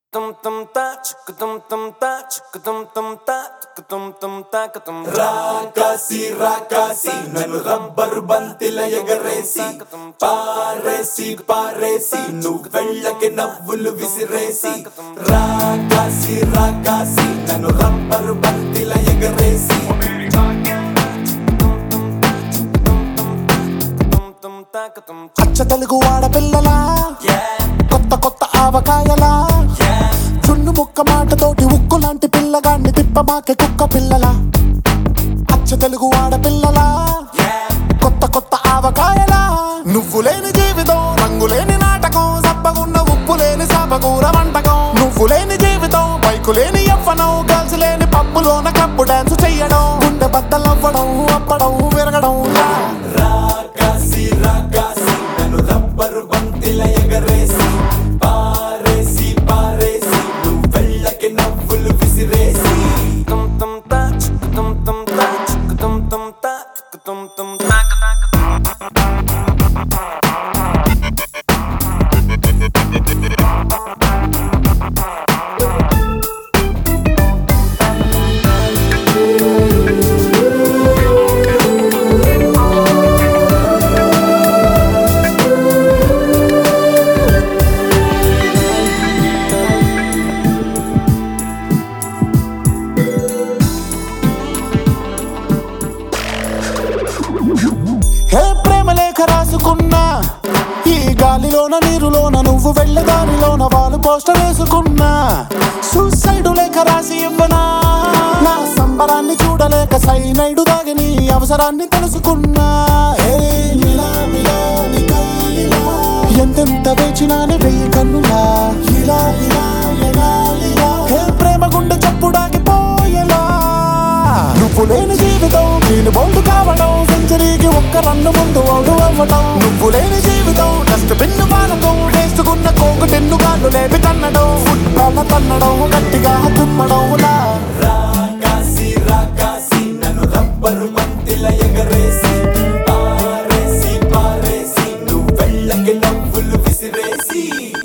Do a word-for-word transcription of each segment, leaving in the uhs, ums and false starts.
tum tum ta chuk tum tum ta chuk tum tum ta chuk tum tum ta tum రాకాసి రాకాసి నన్ను rubber బంతిల ఎగరేసి పారేసి పారేసి నువ్వు వెళ్ళకి నవ్వులు విసిరేసి రాకాసి రాకాసి నన్ను రబ్బరు బంతిల ఎగరేసి అచ్చ తెలుగు ఆడపిల్లలా కొత్త కొత్త ఆవకాయలా చున్ను ముక్క మాటతోటి ఉక్కు లాంటి పిల్లగాన్ని తిప్పమాకే కుక్క పిల్లలా అచ్చ తెలుగు ఆడపిల్లలా కొత్త కొత్త ఆవకాయలా నువ్వు లేని జీవితం రంగు లేని నాటకం సబ్బగున్న ఉప్పు లేని సాపకూర వంటకం నువ్వు లేని జీవితం బైకు లేని యవ్వనం గర్ల్స్ లేని పప్పులోన కప్పు డాన్స్ చెయ్యడం గుండె బద్దలవ్వడం అప్పడం విరగడం రాకాసి రాకాసి నన్ను రబ్బరు బంతిల ఎగరేసి పారేసి పారేసి నువ్వు వెళ్ళకి నవ్వులు విసిరేసి tum tum ta chuk tum tum ta chuk tum tum ta chuk tum tum ta హే ప్రేమ లేఖ రాసుకున్నా ఈ గాలిలోన నీరులోన నువ్వు వెళ్ళే దారిలోన వాళ్ళు పోస్టర్ వేసుకున్నా సూసైడ్ లేఖ రాసి ఇవ్వనా నా సంబరాన్ని చూడలేక సైనైడు దాగి నీ అవసరాన్ని తెలుసుకున్నా హే మిలా మిలా నీ గాలిలా ఎంతెంత వేచినానే వెయ్యి కన్నులా ఇలా ఇలా ఇలా ఇలా హే ప్రేమ గుండె చప్పుడాగిపోయేలా నువ్వు లేని జీవితం నేను బౌండు కావడం సెంచరీకి ఒక్క రన్ను ముందు అవుడు అవ్వడం నువ్వు లేని జీవితం డస్ట్ బిన్ను వాలకం వేసుకున్న కోకు టెన్ను కాళ్ళు లేపి తన్నడం ఫుట్బాల్ తన్నడం గట్టిగా తుమ్మడం లా రాకాసి రాకాసి నన్ను రబ్బరు బంతిల ఎగరేసి పారేసి పారేసి నువ్వు వెళ్ళకి నవ్వులు విసిరేసి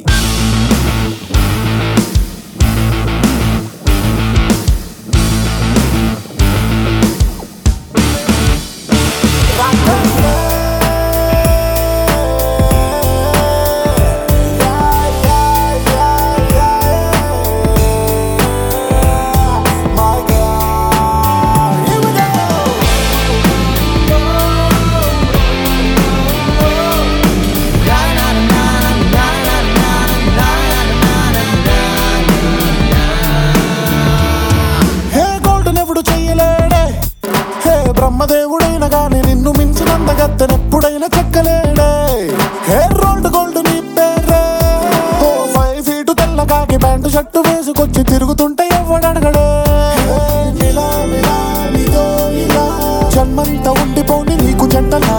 బ్రహ్మదేవుడైన గాని నిన్ను మించినంత గత్తెనెప్పుడైనా చెక్కలేడే హే రోల్డ్ గోల్డ్ నీ పేరే ఓ ఫైవ్ ఫీటు తెల్లగాకి ప్యాంటు షర్టు వేసుకొచ్చి తిరుగుతుంటే ఎవడనగడే జన్మంతా ఉండిపోని నీకు జంటలా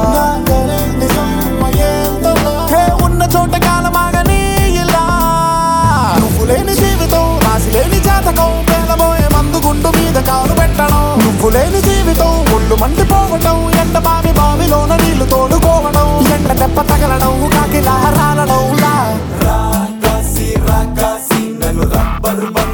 హే ఉన్న చోట కాలమాగని ఇలా నువ్వు లేని జీవితం రాసి లేని జాతకం పేలబోయే మందు గుండు మీద కాలు పెట్టడం నువ్వు లేని జీవితం ఒళ్ళు మండిపోవటం ఎండ బావి బావిలోన నీళ్లు తోడుకోవడం ఎండ దెబ్బ తగలడం కాకిలా రాలడం లా రాకాసి రాకాసి నన్ను రబ్బరు